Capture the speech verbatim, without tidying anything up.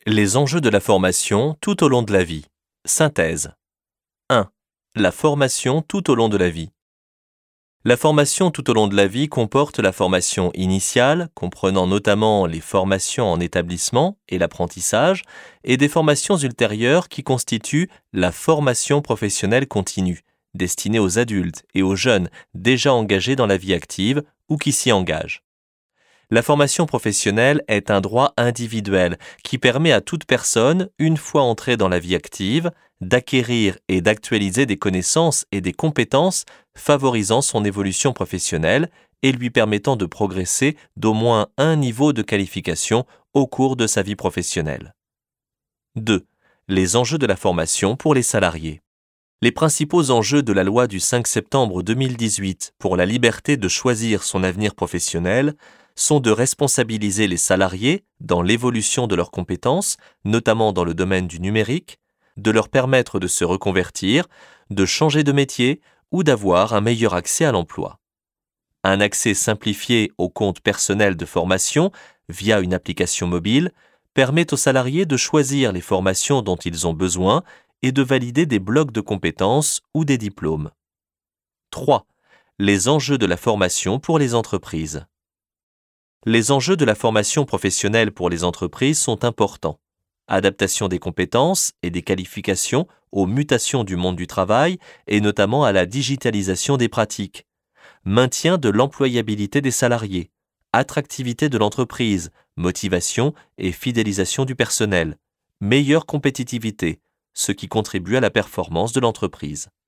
Les enjeux de la formation tout au long de la vie. Synthèse. un. La formation tout au long de la vie. La formation tout au long de la vie comporte la formation initiale, comprenant notamment les formations en établissement et l'apprentissage, et des formations ultérieures qui constituent la formation professionnelle continue, destinée aux adultes et aux jeunes déjà engagés dans la vie active ou qui s'y engagent. La formation professionnelle est un droit individuel qui permet à toute personne, une fois entrée dans la vie active, d'acquérir et d'actualiser des connaissances et des compétences favorisant son évolution professionnelle et lui permettant de progresser d'au moins un niveau de qualification au cours de sa vie professionnelle. deux. Les enjeux de la formation pour les salariés. Les principaux enjeux de la loi du cinq septembre deux mille dix-huit pour la liberté de choisir son avenir professionnel sont de responsabiliser les salariés dans l'évolution de leurs compétences, notamment dans le domaine du numérique, de leur permettre de se reconvertir, de changer de métier ou d'avoir un meilleur accès à l'emploi. Un accès simplifié au compte personnel de formation via une application mobile permet aux salariés de choisir les formations dont ils ont besoin et de valider des blocs de compétences ou des diplômes. trois. Les enjeux de la formation pour les entreprises. Les enjeux de la formation professionnelle pour les entreprises sont importants. Adaptation des compétences et des qualifications aux mutations du monde du travail et notamment à la digitalisation des pratiques. Maintien de l'employabilité des salariés. Attractivité de l'entreprise, motivation et fidélisation du personnel. Meilleure compétitivité, ce qui contribue à la performance de l'entreprise.